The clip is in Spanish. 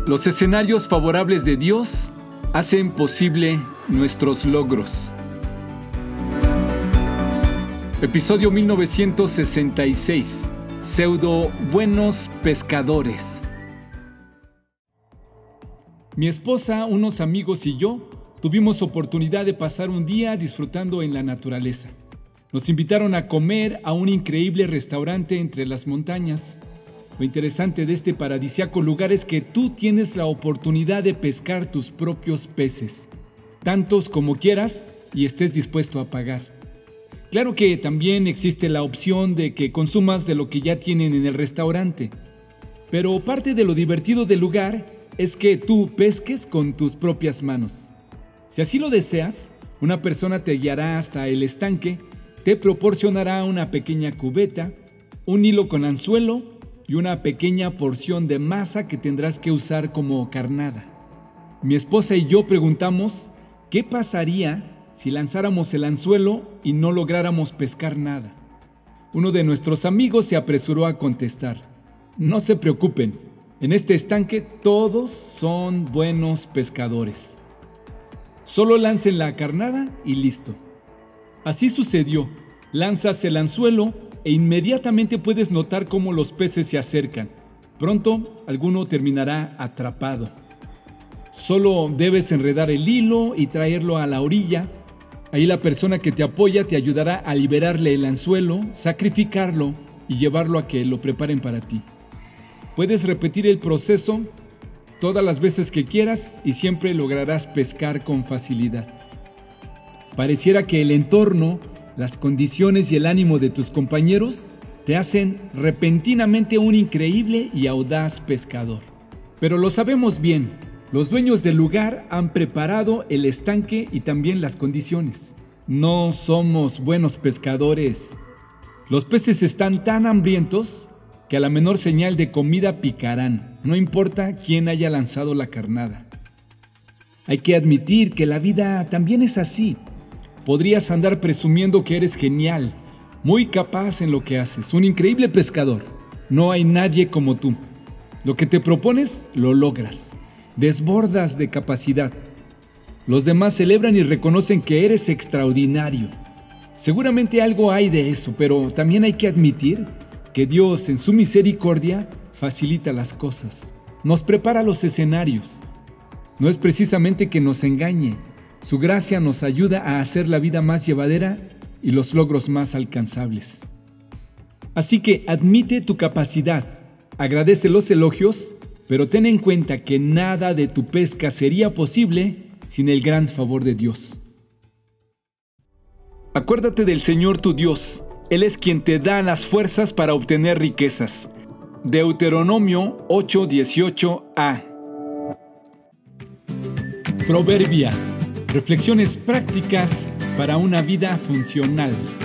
Los escenarios favorables de Dios hacen posible nuestros logros. Episodio 1966. Pseudo buenos pescadores. Mi esposa, unos amigos y yo tuvimos oportunidad de pasar un día disfrutando en la naturaleza. Nos invitaron a comer a un increíble restaurante entre las montañas. Lo interesante de este paradisíaco lugar es que tú tienes la oportunidad de pescar tus propios peces, tantos como quieras y estés dispuesto a pagar. Claro que también existe la opción de que consumas de lo que ya tienen en el restaurante, pero parte de lo divertido del lugar es que tú pesques con tus propias manos. Si así lo deseas, una persona te guiará hasta el estanque, te proporcionará una pequeña cubeta, un hilo con anzuelo y una pequeña porción de masa que tendrás que usar como carnada. Mi esposa y yo preguntamos qué pasaría si lanzáramos el anzuelo y no lográramos pescar nada. Uno de nuestros amigos se apresuró a contestar: no se preocupen, en este estanque todos son buenos pescadores. Solo lancen la carnada y listo. Así sucedió. Lanzas el anzuelo e inmediatamente puedes notar cómo los peces se acercan. Pronto, alguno terminará atrapado. Solo debes enredar el hilo y traerlo a la orilla. Ahí la persona que te apoya te ayudará a liberarle el anzuelo, sacrificarlo y llevarlo a que lo preparen para ti. Puedes repetir el proceso todas las veces que quieras y siempre lograrás pescar con facilidad. Pareciera que el entorno, las condiciones y el ánimo de tus compañeros te hacen repentinamente un increíble y audaz pescador. Pero lo sabemos bien, los dueños del lugar han preparado el estanque y también las condiciones. No somos buenos pescadores. Los peces están tan hambrientos que a la menor señal de comida picarán, no importa quién haya lanzado la carnada. Hay que admitir que la vida también es así. Podrías andar presumiendo que eres genial, muy capaz en lo que haces, un increíble pescador. No hay nadie como tú. Lo que te propones, lo logras. Desbordas de capacidad. Los demás celebran y reconocen que eres extraordinario. Seguramente algo hay de eso, pero también hay que admitir que Dios, en su misericordia, facilita las cosas. Nos prepara los escenarios. No es precisamente que nos engañe. Su gracia nos ayuda a hacer la vida más llevadera y los logros más alcanzables. Así que admite tu capacidad, agradece los elogios, pero ten en cuenta que nada de tu pesca sería posible sin el gran favor de Dios. Acuérdate del Señor tu Dios. Él es quien te da las fuerzas para obtener riquezas. Deuteronomio 8:18a. Proverbia. Reflexiones prácticas para una vida funcional.